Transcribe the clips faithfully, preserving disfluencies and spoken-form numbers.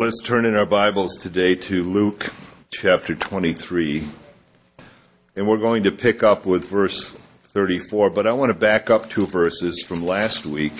Let's turn in our Bibles today to Luke chapter twenty-three, and we're going to pick up with verse thirty-four, but I want to back up two verses from last week.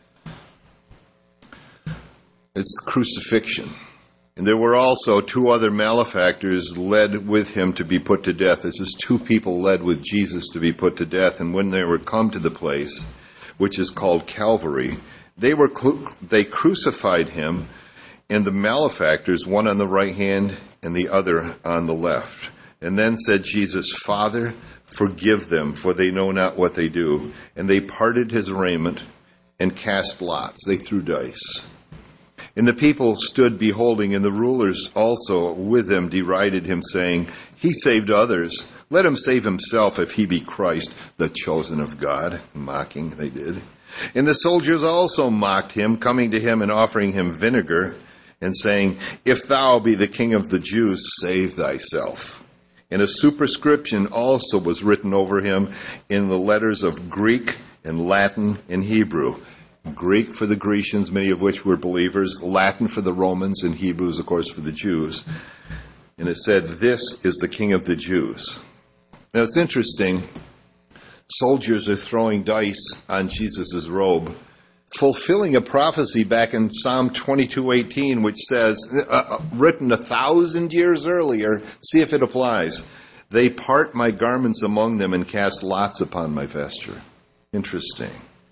It's crucifixion. And there were also two other malefactors led with him to be put to death. This is two people led with Jesus to be put to death, and when they were come to the place, which is called Calvary, they were they crucified him, and the malefactors, one on the right hand and the other on the left. And then said Jesus, Father, forgive them, for they know not what they do. And they parted his raiment and cast lots. They threw dice. And the people stood beholding, and the rulers also with them derided him, saying, He saved others. Let him save himself if he be Christ, the chosen of God. Mocking, they did. And the soldiers also mocked him, coming to him and offering him vinegar, and saying, If thou be the King of the Jews, save thyself. And a superscription also was written over him in the letters of Greek and Latin and Hebrew. Greek for the Grecians, many of which were believers, Latin for the Romans, and Hebrews, of course, for the Jews. And it said, This is the King of the Jews. Now, it's interesting. Soldiers are throwing dice on Jesus' robe, fulfilling a prophecy back in Psalm twenty-two eighteen, which says, uh, written a thousand years earlier, see if it applies. They part my garments among them and cast lots upon my vesture. Interesting.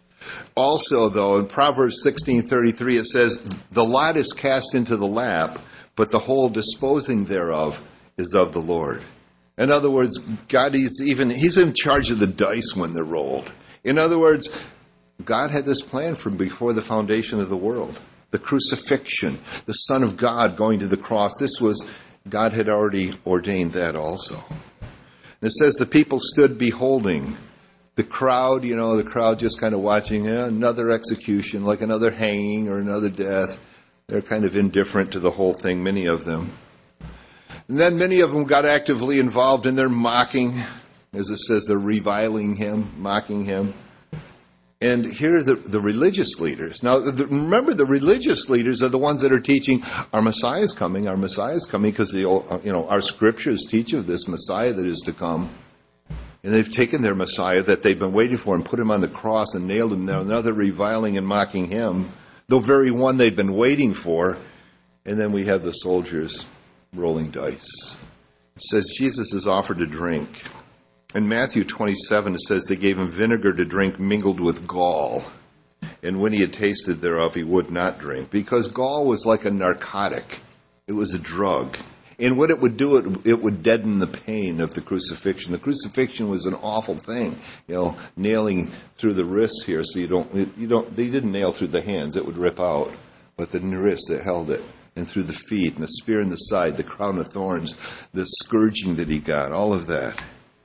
Also, though, in Proverbs sixteen thirty-three, it says, the lot is cast into the lap, but the whole disposing thereof is of the Lord. In other words, God is even, he's in charge of the dice when they're rolled. In other words, God had this plan from before the foundation of the world. The crucifixion, the Son of God going to the cross. This was, God had already ordained that also. And it says the people stood beholding. The crowd, you know, the crowd just kind of watching eh, another execution, like another hanging or another death. They're kind of indifferent to the whole thing, many of them. And then many of them got actively involved in their mocking. As it says, they're reviling him, mocking him. And here are the, the religious leaders. Now, the, remember, the religious leaders are the ones that are teaching, our Messiah is coming, our Messiah is coming, because the you know our scriptures teach of this Messiah that is to come. And they've taken their Messiah that they've been waiting for and put him on the cross and nailed him there. Now they're reviling and mocking him, the very one they've been waiting for. And then we have the soldiers rolling dice. It says Jesus is offered a drink. In Matthew twenty-seven, it says they gave him vinegar to drink mingled with gall. And when he had tasted thereof, he would not drink. Because gall was like a narcotic. It was a drug. And what it would do, it, it would deaden the pain of the crucifixion. The crucifixion was an awful thing. You know, nailing through the wrists here, so you don't, you don't, they didn't nail through the hands. It would rip out. But the wrist that held it. And through the feet, and the spear in the side, the crown of thorns, the scourging that he got, all of that.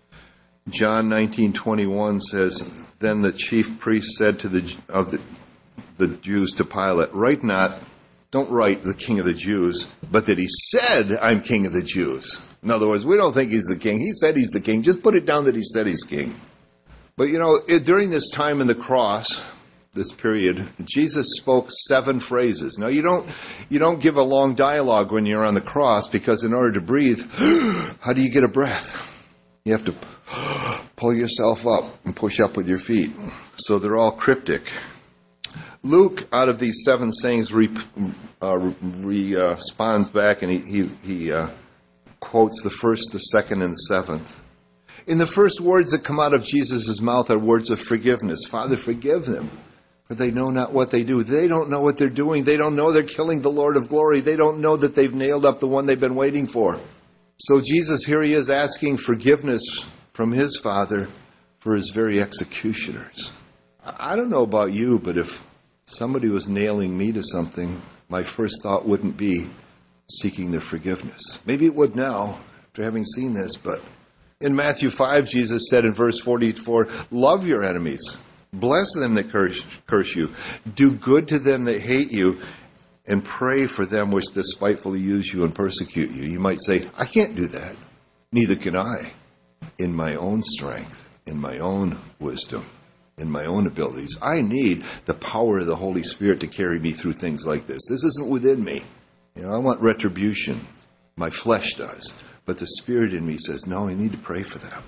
John nineteen twenty-one says, Then the chief priest said to the of the, the Jews to Pilate, Write not, don't write the King of the Jews, but that he said, I'm King of the Jews. In other words, we don't think he's the king. He said he's the king. Just put it down that he said he's king. But you know, it, during this time in the cross, this period, Jesus spoke seven phrases. Now, you don't you don't give a long dialogue when you're on the cross, because in order to breathe, how do you get a breath? You have to pull yourself up and push up with your feet. So they're all cryptic. Luke, out of these seven sayings, re, uh, re, uh, responds back, and he, he, he uh, quotes the first, the second, and the seventh. In the first words that come out of Jesus' mouth are words of forgiveness. Father, forgive them, for they know not what they do. They don't know what they're doing. They don't know they're killing the Lord of glory. They don't know that they've nailed up the one they've been waiting for. So Jesus, here he is asking forgiveness from his Father for his very executioners. I don't know about you, but if somebody was nailing me to something, my first thought wouldn't be seeking their forgiveness. Maybe it would now, after having seen this, but in Matthew five, Jesus said in verse forty-four, Love your enemies, bless them that curse, curse you, do good to them that hate you, and pray for them which despitefully use you and persecute you. You might say, I can't do that. Neither can I. In my own strength, in my own wisdom, in my own abilities. I need the power of the Holy Spirit to carry me through things like this. This isn't within me. You know, I want retribution. My flesh does. But the Spirit in me says, no, I need to pray for them.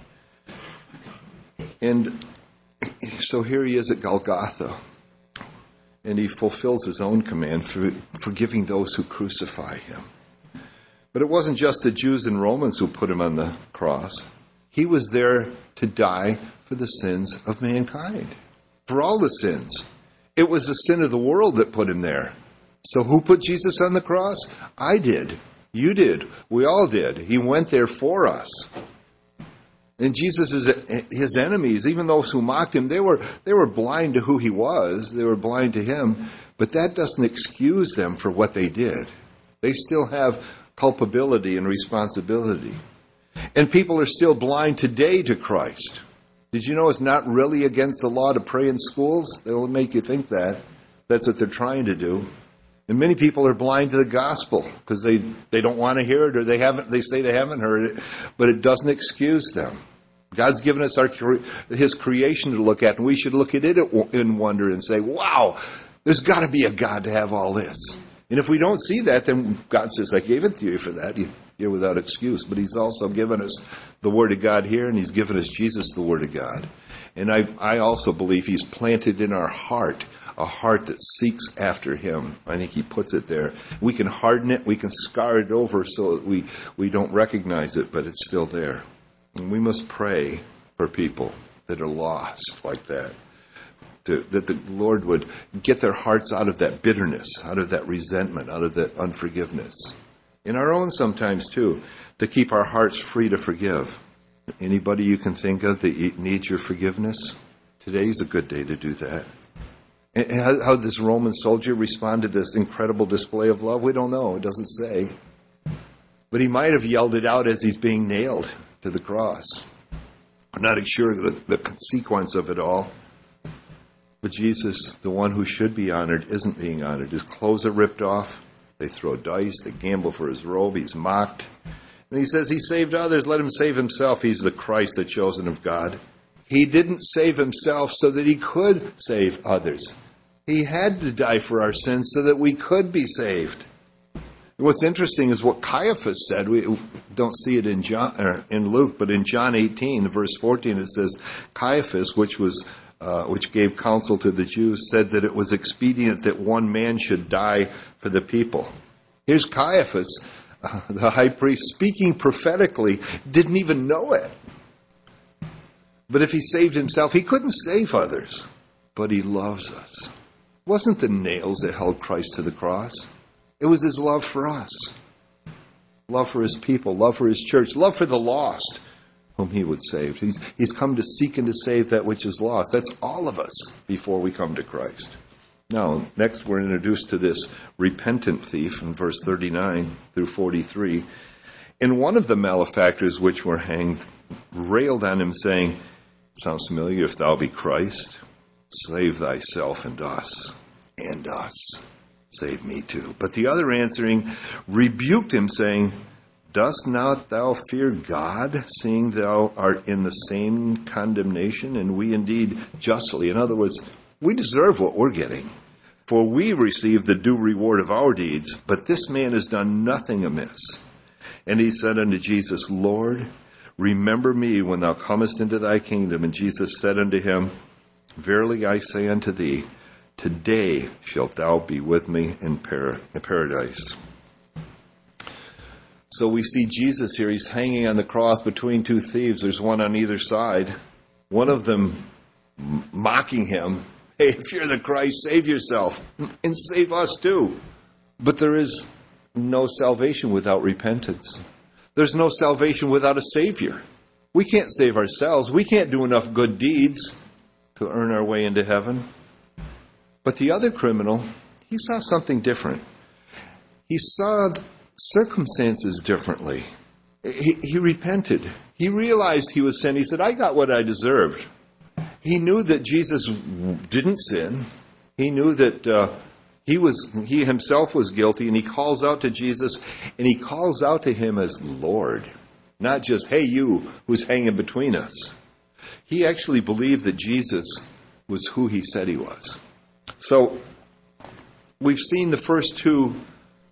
And so here he is at Golgotha. And he fulfills his own command for forgiving those who crucify him. But it wasn't just the Jews and Romans who put him on the cross. He was there to die for the sins of mankind. For all the sins. It was the sin of the world that put him there. So who put Jesus on the cross? I did. You did. We all did. He went there for us. And Jesus, his enemies, even those who mocked him, they were they were blind to who he was. They were blind to him. But that doesn't excuse them for what they did. They still have culpability and responsibility. And people are still blind today to Christ. Did you know it's not really against the law to pray in schools? They'll make you think that. That's what they're trying to do. And many people are blind to the gospel because they, they don't want to hear it, or they haven't. They say they haven't heard it, but it doesn't excuse them. God's given us our His creation to look at, and we should look at it in wonder and say, wow, there's got to be a God to have all this. And if we don't see that, then God says, I gave it to you for that. You're without excuse. But he's also given us the Word of God here, and he's given us Jesus, the Word of God. And I, I also believe he's planted in our heart a heart that seeks after him. I think he puts it there. We can harden it. We can scar it over so that we, we don't recognize it, but it's still there. And we must pray for people that are lost like that. To, that the Lord would get their hearts out of that bitterness, out of that resentment, out of that unforgiveness. In our own sometimes, too, to keep our hearts free to forgive. Anybody you can think of that needs your forgiveness? Today's a good day to do that. And how, how this Roman soldier responded to this incredible display of love, we don't know. It doesn't say. But he might have yelled it out as he's being nailed to the cross. I'm not sure the, the sequence of it all. But Jesus, the one who should be honored, isn't being honored. His clothes are ripped off. They throw dice. They gamble for his robe. He's mocked. And he says he saved others. Let him save himself. He's the Christ, the chosen of God. He didn't save himself so that he could save others. He had to die for our sins so that we could be saved. And what's interesting is what Caiaphas said. We don't see it in John, or in Luke, but in John eighteen, verse fourteen, it says, Caiaphas, which was Uh, which gave counsel to the Jews, said that it was expedient that one man should die for the people. Here's Caiaphas, uh, the high priest, speaking prophetically, didn't even know it. But if he saved himself, he couldn't save others. But he loves us. It wasn't the nails that held Christ to the cross. It was his love for us. Love for his people, love for his church, love for the lost, whom he would save. He's, he's come to seek and to save that which is lost. That's all of us before we come to Christ. Now, next we're introduced to this repentant thief in verse thirty-nine through forty-three. And one of the malefactors which were hanged railed on him, saying, sounds familiar, if thou be Christ, save thyself and us, and us. Save me too. But the other answering rebuked him, saying, dost not thou fear God, seeing thou art in the same condemnation, and we indeed justly? In other words, we deserve what we're getting, for we receive the due reward of our deeds, but this man has done nothing amiss. And he said unto Jesus, Lord, remember me when thou comest into thy kingdom. And Jesus said unto him, verily I say unto thee, today shalt thou be with me in paradise. So we see Jesus here. He's hanging on the cross between two thieves. There's one on either side. One of them mocking him. Hey, if you're the Christ, save yourself. And save us too. But there is no salvation without repentance. There's no salvation without a Savior. We can't save ourselves. We can't do enough good deeds to earn our way into heaven. But the other criminal, he saw something different. He saw circumstances differently. He, he repented. He realized he was sin. He said, I got what I deserved. He knew that Jesus didn't sin. He knew that uh, he was he himself was guilty, and he calls out to Jesus, and he calls out to him as Lord. Not just, hey, you who's hanging between us. He actually believed that Jesus was who he said he was. So we've seen the first two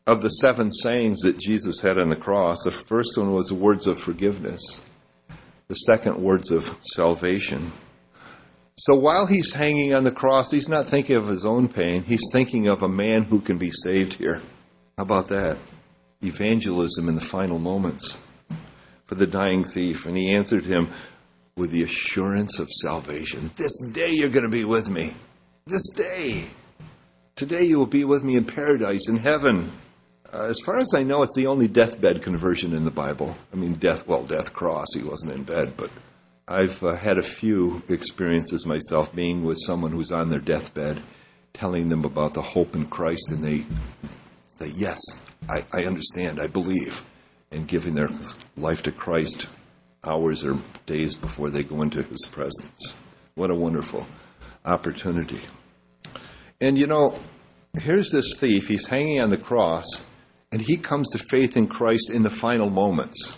of the seven sayings that Jesus had on the cross, the first one was the words of forgiveness. The second, words of salvation. So while he's hanging on the cross, he's not thinking of his own pain. He's thinking of a man who can be saved here. How about that? Evangelism in the final moments for the dying thief. And he answered him with the assurance of salvation. This day you're going to be with me. This day. Today you will be with me in paradise, in heaven. Uh, as far as I know, it's the only deathbed conversion in the Bible. I mean, death, well, death cross. He wasn't in bed, but I've uh, had a few experiences myself being with someone who's on their deathbed, telling them about the hope in Christ, and they say, yes, I, I understand, I believe, and giving their life to Christ hours or days before they go into his presence. What a wonderful opportunity. And you know, here's this thief, he's hanging on the cross, and he comes to faith in Christ in the final moments.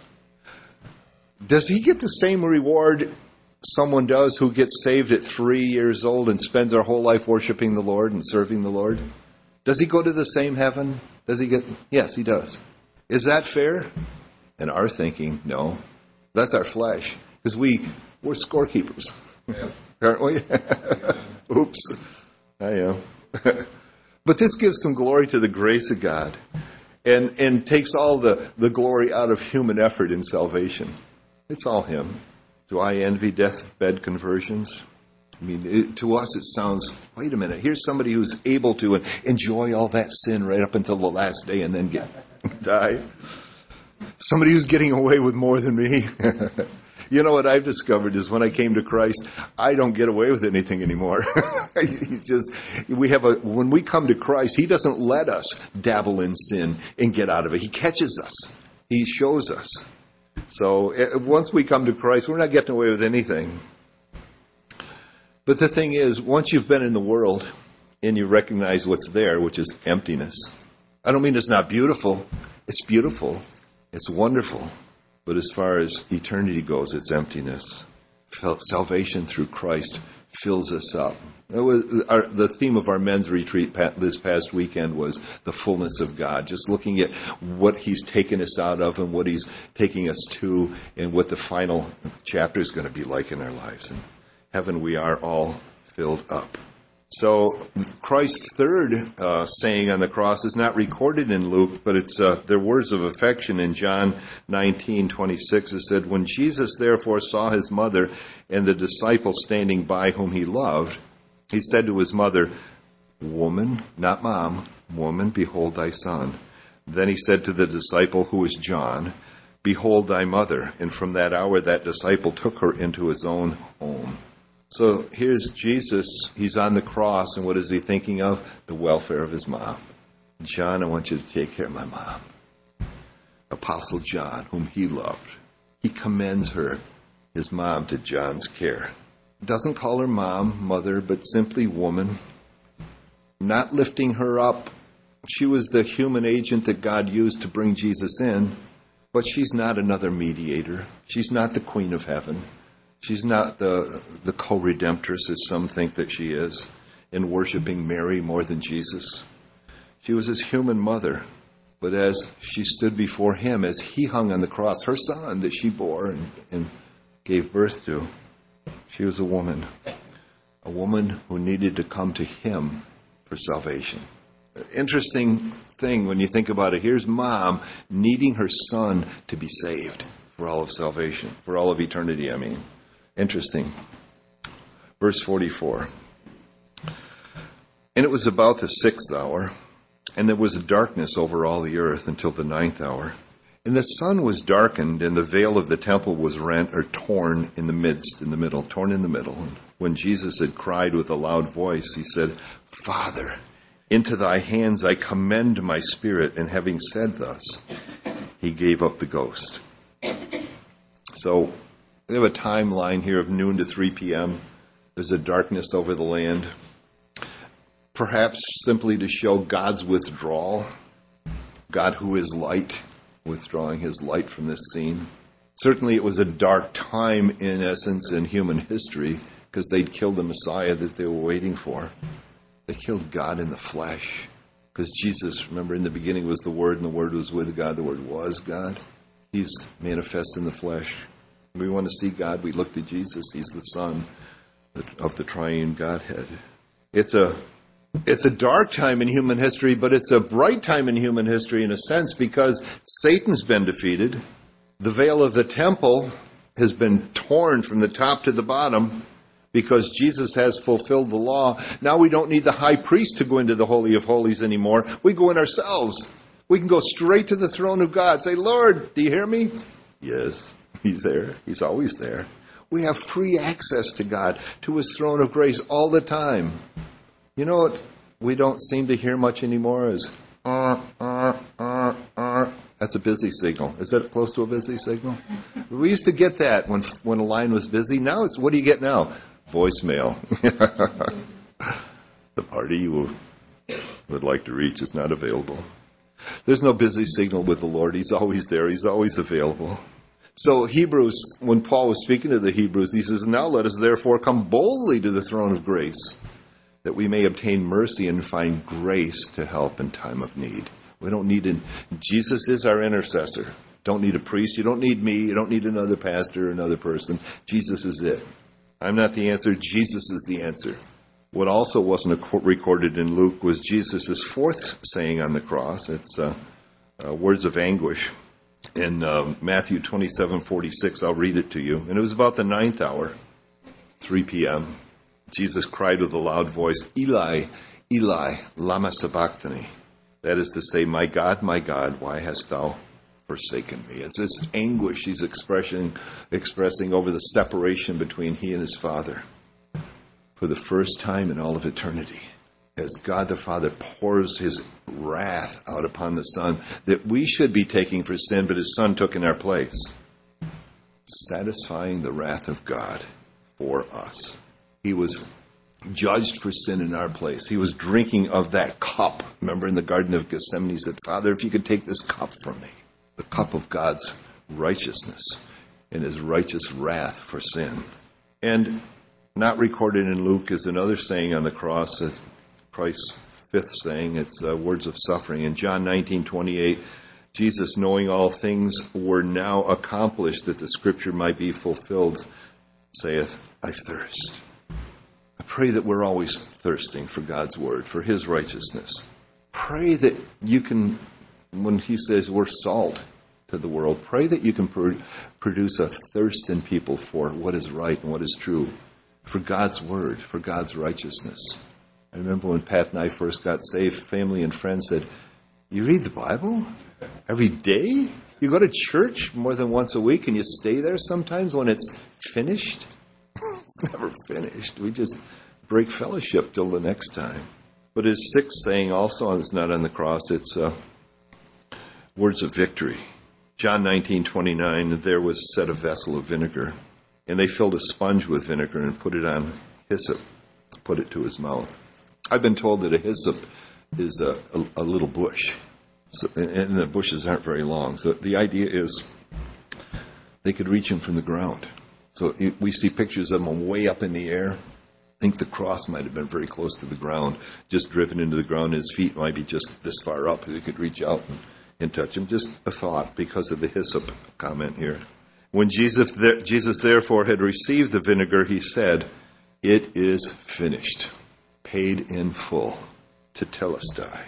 Does he get the same reward someone does who gets saved at three years old and spends their whole life worshiping the Lord and serving the Lord? Does he go to the same heaven? Does he get? Yes, he does. Is that fair? In our thinking, no. That's our flesh. Because we, we're scorekeepers. Yeah. Aren't we? Yeah. Oops. I am. But this gives some glory to the grace of God. And and takes all the, the glory out of human effort in salvation. It's all him. Do I envy deathbed conversions? I mean, it, to us it sounds, wait a minute, here's somebody who's able to enjoy all that sin right up until the last day and then get die. Somebody who's getting away with more than me. You know what I've discovered is when I came to Christ, I don't get away with anything anymore. He's just, we have a, when we come to Christ, he doesn't let us dabble in sin and get out of it. He catches us. He shows us. So once we come to Christ, we're not getting away with anything. But the thing is, once you've been in the world and you recognize what's there, which is emptiness. I don't mean it's not beautiful. It's beautiful. It's wonderful. But as far as eternity goes, it's emptiness. Salvation through Christ fills us up. It was our, the theme of our men's retreat this past weekend was the fullness of God. Just looking at what he's taken us out of and what he's taking us to and what the final chapter is going to be like in our lives. In heaven, we are all filled up. So Christ's third uh, saying on the cross is not recorded in Luke, but it's uh, their words of affection in John nineteen twenty-six. It said, when Jesus therefore saw his mother and the disciple standing by whom he loved, he said to his mother, woman, not mom, woman, behold thy son. Then he said to the disciple who was John, behold thy mother. And from that hour that disciple took her into his own home. So here's Jesus, he's on the cross, and what is he thinking of? The welfare of his mom. John, I want you to take care of my mom. Apostle John, whom he loved. He commends her, his mom, to John's care. Doesn't call her mom, mother, but simply woman. Not lifting her up. She was the human agent that God used to bring Jesus in, but she's not another mediator. She's not the queen of heaven. She's not the the co-redemptress, as some think that she is, in worshiping Mary more than Jesus. She was his human mother, but as she stood before him, as he hung on the cross, her son that she bore and, and gave birth to, she was a woman, a woman who needed to come to him for salvation. Interesting thing when you think about it. Here's mom needing her son to be saved for all of salvation, for all of eternity, I mean. Interesting. Verse forty-four. And it was about the sixth hour, and there was a darkness over all the earth until the ninth hour. And the sun was darkened, and the veil of the temple was rent or torn in the midst, in the middle, torn in the middle. And when Jesus had cried with a loud voice, he said, Father, into thy hands I commend my spirit. And having said thus, he gave up the ghost. So, we have a timeline here of noon to three p.m. There's a darkness over the land. Perhaps simply to show God's withdrawal. God who is light, withdrawing his light from this scene. Certainly it was a dark time in essence in human history because they'd killed the Messiah that they were waiting for. They killed God in the flesh. Because Jesus, remember, in the beginning was the Word, and the Word was with God. The Word was God. He's manifest in the flesh. We want to see God, we look to Jesus. He's the Son of the triune Godhead. It's a it's a dark time in human history, but it's a bright time in human history in a sense, because Satan's been defeated. The veil of the temple has been torn from the top to the bottom because Jesus has fulfilled the law. Now we don't need the high priest to go into the Holy of Holies anymore. We go in ourselves. We can go straight to the throne of God. Say, Lord, do you hear me? Yes, he's there. He's always there. We have free access to God, to his throne of grace all the time. You know what we don't seem to hear much anymore is, uh, uh, uh, uh. That's a busy signal. Is that close to a busy signal? We used to get that when when a line was busy. Now it's, what do you get now? Voicemail. The party you would like to reach is not available. There's no busy signal with the Lord. He's always there. He's always available. So Hebrews, when Paul was speaking to the Hebrews, he says, now let us therefore come boldly to the throne of grace, that we may obtain mercy and find grace to help in time of need. We don't need an, Jesus is our intercessor. Don't need a priest. You don't need me. You don't need another pastor or another person. Jesus is it. I'm not the answer. Jesus is the answer. What also wasn't recorded in Luke was Jesus' fourth saying on the cross. It's uh, uh, words of anguish. In uh, Matthew twenty-seven forty-six, I'll read it to you. And it was about the ninth hour, three p.m. Jesus cried with a loud voice, Eli, Eli, lama sabachthani. That is to say, my God, my God, why hast thou forsaken me? It's this anguish he's expressing, expressing over the separation between he and his Father for the first time in all of eternity. As God the Father pours his wrath out upon the Son that we should be taking for sin, but his Son took in our place, satisfying the wrath of God for us. He was judged for sin in our place. He was drinking of that cup. Remember in the Garden of Gethsemane, he said, Father, if you could take this cup from me, the cup of God's righteousness and his righteous wrath for sin. And not recorded in Luke is another saying on the cross, uh, Christ's fifth saying. It's uh, words of suffering. In John nineteen twenty-eight, Jesus, knowing all things were now accomplished, that the scripture might be fulfilled, saith, I thirst. I pray that we're always thirsting for God's word, for his righteousness. Pray that you can, when he says we're salt to the world, pray that you can pr- produce a thirst in people for what is right and what is true, for God's word, for God's righteousness. I remember when Pat and I first got saved, family and friends said, you read the Bible every day? You go to church more than once a week and you stay there sometimes when it's finished? It's never finished. We just break fellowship till the next time. But his sixth saying also is not on the cross. It's uh, words of victory. John nineteen twenty-nine, there was set a vessel of vinegar, and they filled a sponge with vinegar and put it on hyssop, put it to his mouth. I've been told that a hyssop is a, a, a little bush, so, and, and the bushes aren't very long. So the idea is they could reach him from the ground. So we see pictures of him way up in the air. I think the cross might have been very close to the ground, just driven into the ground. His feet might be just this far up. He could reach out and, and touch him. Just a thought because of the hyssop comment here. When Jesus, th- Jesus therefore had received the vinegar, he said, it is finished, paid in full, tetelestai.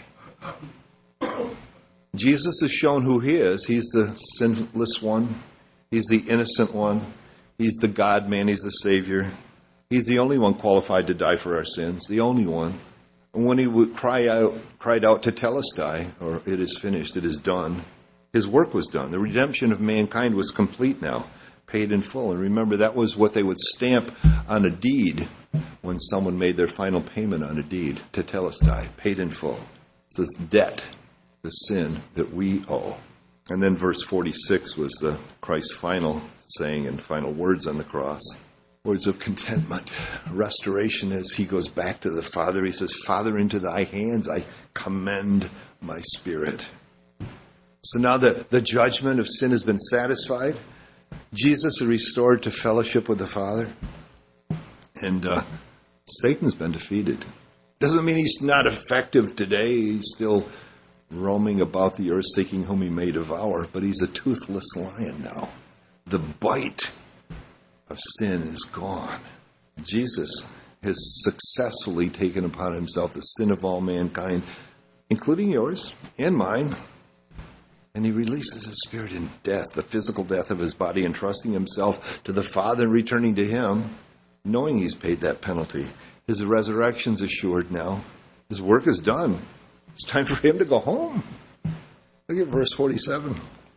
Jesus has shown who he is. He's the sinless one. He's the innocent one. He's the God-man. He's the Savior. He's the only one qualified to die for our sins, the only one. And when he would cry out, cried out tetelestai, or it is finished, it is done, his work was done. The redemption of mankind was complete now, paid in full. And remember, that was what they would stamp on a deed when someone made their final payment on a deed, tetelestai, paid in full. It's this debt, the sin that we owe. And then verse forty-six was the Christ's final saying and final words on the cross. Words of contentment, restoration as he goes back to the Father. He says, Father, into thy hands I commend my spirit. So now that the judgment of sin has been satisfied, Jesus is restored to fellowship with the Father, and uh, Satan's been defeated. Doesn't mean he's not effective today. He's still roaming about the earth seeking whom he may devour, but he's a toothless lion now. The bite of sin is gone. Jesus has successfully taken upon himself the sin of all mankind, including yours and mine. And he releases his spirit in death, the physical death of his body, entrusting himself to the Father and returning to him, knowing he's paid that penalty. His resurrection's assured now. His work is done. It's time for him to go home. Look at verse forty-seven.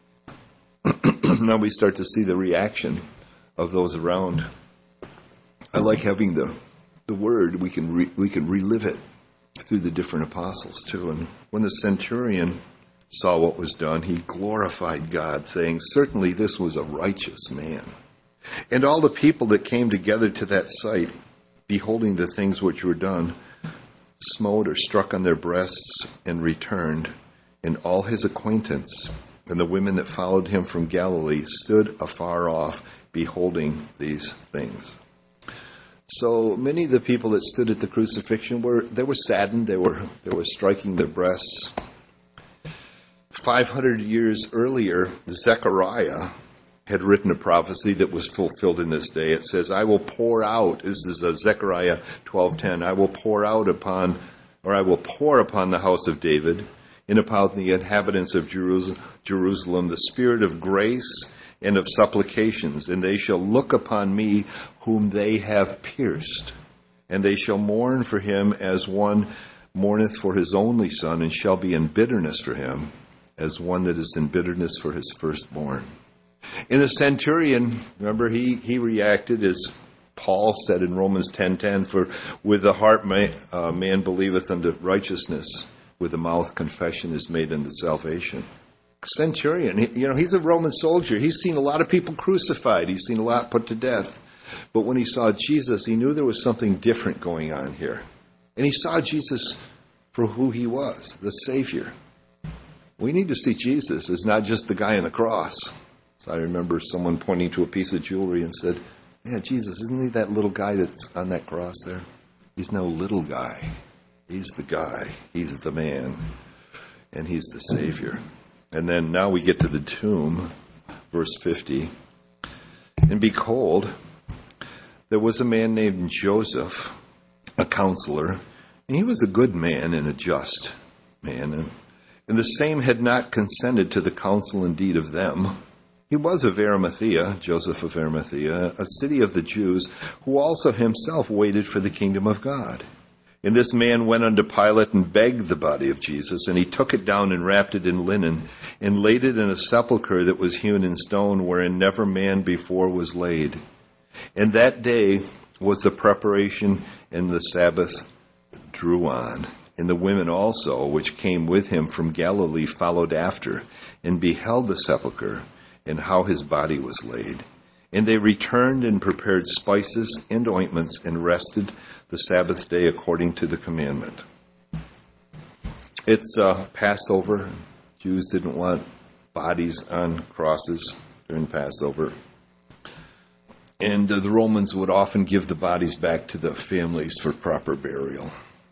Now we start to see the reaction of those around. I like having the the word. We can re, we can relive it through the different apostles too. And when the centurion saw what was done, he glorified God, saying, "Certainly this was a righteous man." And all the people that came together to that sight, beholding the things which were done, smote or struck on their breasts and returned. And all his acquaintance and the women that followed him from Galilee stood afar off, beholding these things. So many of the people that stood at the crucifixion were they were saddened. They were they were striking their breasts. Five hundred years earlier, Zechariah had written a prophecy that was fulfilled in this day. It says, "I will pour out." This is Zechariah twelve ten. "I will pour out upon, or I will pour upon the house of David and upon the inhabitants of Jerusalem the spirit of grace and of supplications, and they shall look upon me whom they have pierced, and they shall mourn for him as one mourneth for his only son, and shall be in bitterness for him as one that is in bitterness for his firstborn." In the centurion, remember, he, he reacted as Paul said in Romans ten ten, "For with the heart man, uh, man believeth unto righteousness, with the mouth confession is made unto salvation." Centurion, he, you know, he's a Roman soldier. He's seen a lot of people crucified. He's seen a lot put to death. But when he saw Jesus, he knew there was something different going on here. And he saw Jesus for who he was, the Savior. We need to see Jesus as not just the guy on the cross. So I remember someone pointing to a piece of jewelry and said, "Yeah, Jesus, isn't he that little guy that's on that cross there?" He's no little guy. He's the guy. He's the man. And he's the Savior. And then now we get to the tomb, verse fifty. "And behold, there was a man named Joseph, a counselor, and he was a good man and a just man. And, and the same had not consented to the counsel and deed of them. He was of Arimathea," Joseph of Arimathea, "a city of the Jews, who also himself waited for the kingdom of God. And this man went unto Pilate and begged the body of Jesus, and he took it down and wrapped it in linen, and laid it in a sepulchre that was hewn in stone, wherein never man before was laid. And that day was the preparation, and the Sabbath drew on. And the women also, which came with him from Galilee, followed after, and beheld the sepulchre, and how his body was laid. And they returned and prepared spices and ointments, and rested the Sabbath day according to the commandment." It's uh, Passover. Jews didn't want bodies on crosses during Passover. And uh, the Romans would often give the bodies back to the families for proper burial.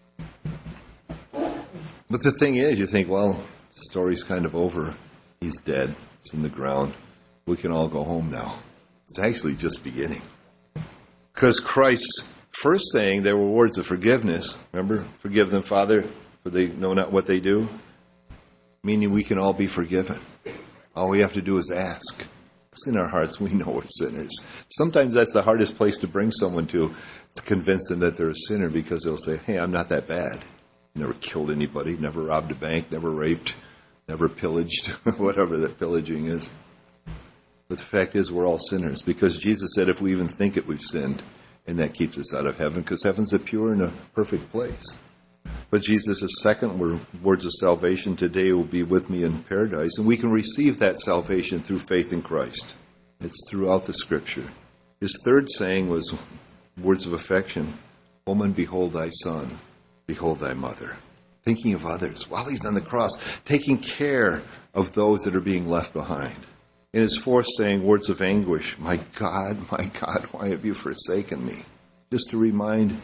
But the thing is, you think, well, the story's kind of over. He's dead. It's in the ground. We can all go home now. It's actually just beginning. Because Christ's first saying, there were words of forgiveness. Remember? "Forgive them, Father, for they know not what they do." Meaning we can all be forgiven. All we have to do is ask. It's in our hearts. We know we're sinners. Sometimes that's the hardest place to bring someone to, to convince them that they're a sinner, because they'll say, "Hey, I'm not that bad. Never killed anybody, never robbed a bank, never raped, never pillaged," whatever that pillaging is. But the fact is, we're all sinners, because Jesus said if we even think it, we've sinned, and that keeps us out of heaven, because heaven's a pure and a perfect place. But Jesus' second words of salvation, "Today will be with me in paradise," and we can receive that salvation through faith in Christ. It's throughout the Scripture. His third saying was words of affection. "Woman, behold thy son, behold thy mother." Thinking of others while he's on the cross, taking care of those that are being left behind. In his fourth saying, words of anguish. "My God, my God, why have you forsaken me?" Just to remind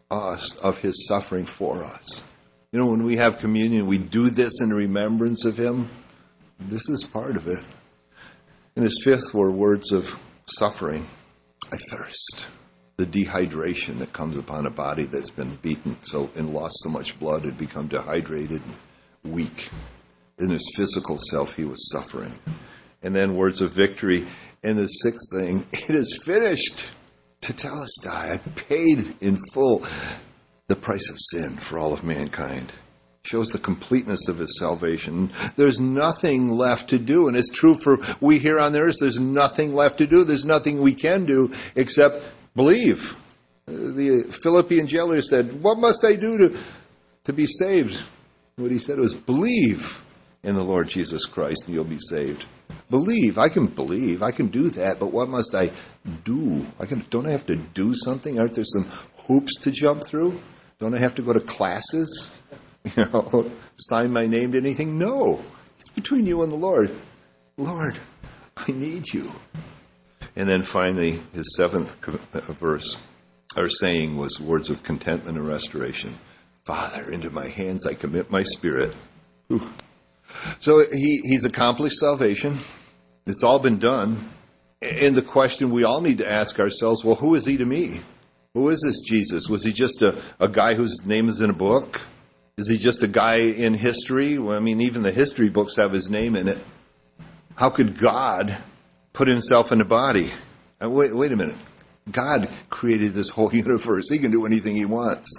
us of his suffering for us. You know, when we have communion, we do this in remembrance of him. This is part of it. And his fifth were words of suffering. I thirst. The dehydration that comes upon a body that's been beaten so and lost so much blood, it become dehydrated and weak. In his physical self, he was suffering. And then words of victory. And the sixth thing, it is finished. Tetelestai, I paid in full the price of sin for all of mankind. Shows the completeness of his salvation. There's nothing left to do. And it's true for we here on the earth. There's nothing left to do. There's nothing we can do except believe. The Philippian jailer said, what must I do to, to be saved? What he said was, believe in the Lord Jesus Christ and you'll be saved. Believe. I can believe. I can do that. But what must I do? I can, don't I have to do something? Aren't there some hoops to jump through? Don't I have to go to classes? You know, sign my name to anything? No. It's between you and the Lord. Lord, I need you. And then finally, his seventh verse, or saying, was words of contentment and restoration. Father, into my hands I commit my spirit. Whew. So he, he's accomplished salvation. It's all been done. And the question we all need to ask ourselves, well, who is he to me? Who is this Jesus? Was he just a, a guy whose name is in a book? Is he just a guy in history? Well, I mean, even the history books have his name in it. How could God put himself in a body? Uh, wait, wait a minute. God created this whole universe. He can do anything he wants.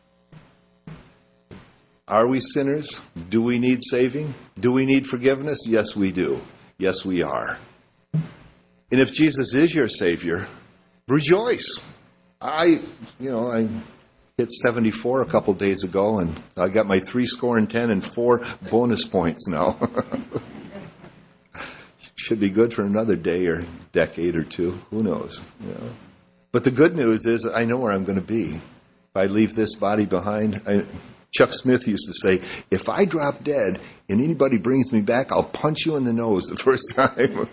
Are we sinners? Do we need saving? Do we need forgiveness? Yes, we do. Yes, we are. And if Jesus is your Savior, rejoice. I, you know, I hit seventy-four a couple days ago, and I got my three score and ten and four bonus points now. Should be good for another day or decade or two. Who knows? You know. But the good news is I know where I'm going to be. If I leave this body behind, I, Chuck Smith used to say, if I drop dead and anybody brings me back, I'll punch you in the nose the first time.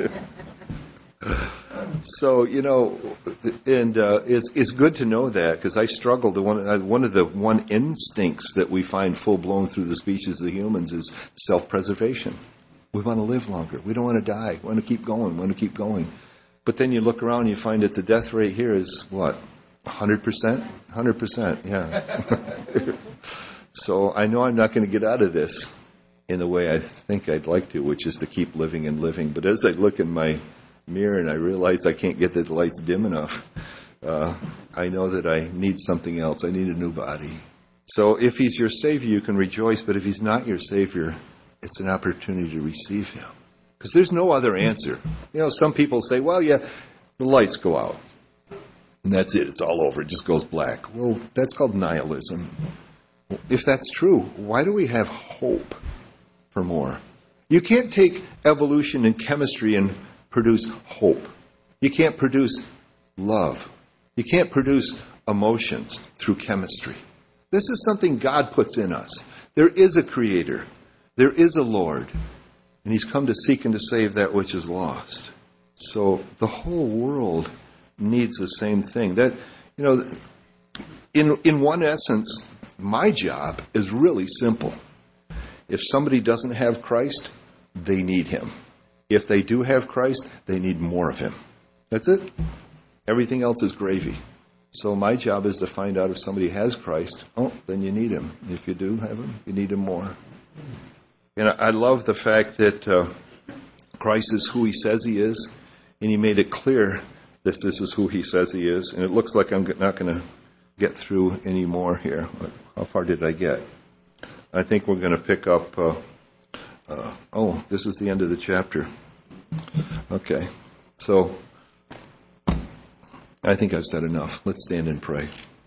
So, you know, and uh, it's it's good to know that, because I struggled. One, uh, one of the one instincts that we find full-blown through the species of the humans is self-preservation. We want to live longer. We don't want to die. We want to keep going. We want to keep going. But then you look around and you find that the death rate here is, what, one hundred percent? one hundred percent, yeah. So I know I'm not going to get out of this in the way I think I'd like to, which is to keep living and living. But as I look in my mirror and I realize I can't get the lights dim enough, uh, I know that I need something else. I need a new body. So if he's your Savior, you can rejoice. But if he's not your Savior, it's an opportunity to receive him. Because there's no other answer. You know, some people say, well, yeah, the lights go out. And that's it. It's all over. It just goes black. Well, that's called nihilism. If that's true, why do we have hope for more? You can't take evolution and chemistry and produce hope. You can't produce love. You can't produce emotions through chemistry. This is something God puts in us. There is a Creator. There is a Lord. And he's come to seek and to save that which is lost. So the whole world needs the same thing. That, you know, in in one essence, my job is really simple. If somebody doesn't have Christ, they need him. If they do have Christ, they need more of him. That's it. Everything else is gravy. So my job is to find out if somebody has Christ. Oh, then you need him. If you do have him, you need him more. And I love the fact that uh, Christ is who he says he is, and he made it clear that this is who he says he is. And it looks like I'm not going to get through any more here. How far did I get? I think we're going to pick up... Uh, uh, oh, this is the end of the chapter. Okay. So, I think I've said enough. Let's stand and pray.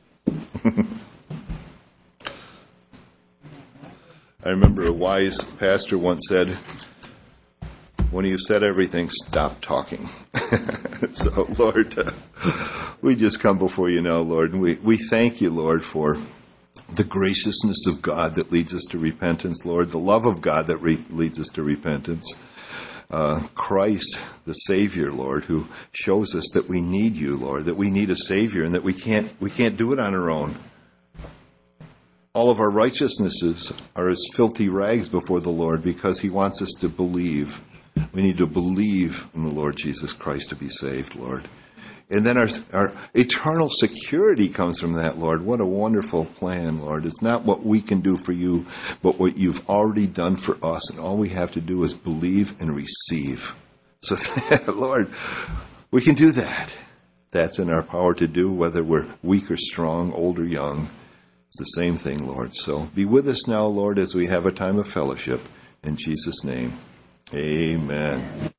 I remember a wise pastor once said, when you've said everything, stop talking. So, Lord, uh, we just come before you now, Lord, and we, we thank you, Lord, for the graciousness of God that leads us to repentance, Lord, the love of God that re- leads us to repentance. uh, Christ, the Savior, Lord, who shows us that we need you, Lord, that we need a Savior and that we can't we can't do it on our own. All of our righteousnesses are as filthy rags before the Lord because he wants us to believe. We need to believe in the Lord Jesus Christ to be saved, Lord. And then our, our eternal security comes from that, Lord. What a wonderful plan, Lord. It's not what we can do for you, but what you've already done for us. And all we have to do is believe and receive. So, Lord, we can do that. That's in our power to do, whether we're weak or strong, old or young. It's the same thing, Lord. So be with us now, Lord, as we have a time of fellowship. In Jesus' name, amen.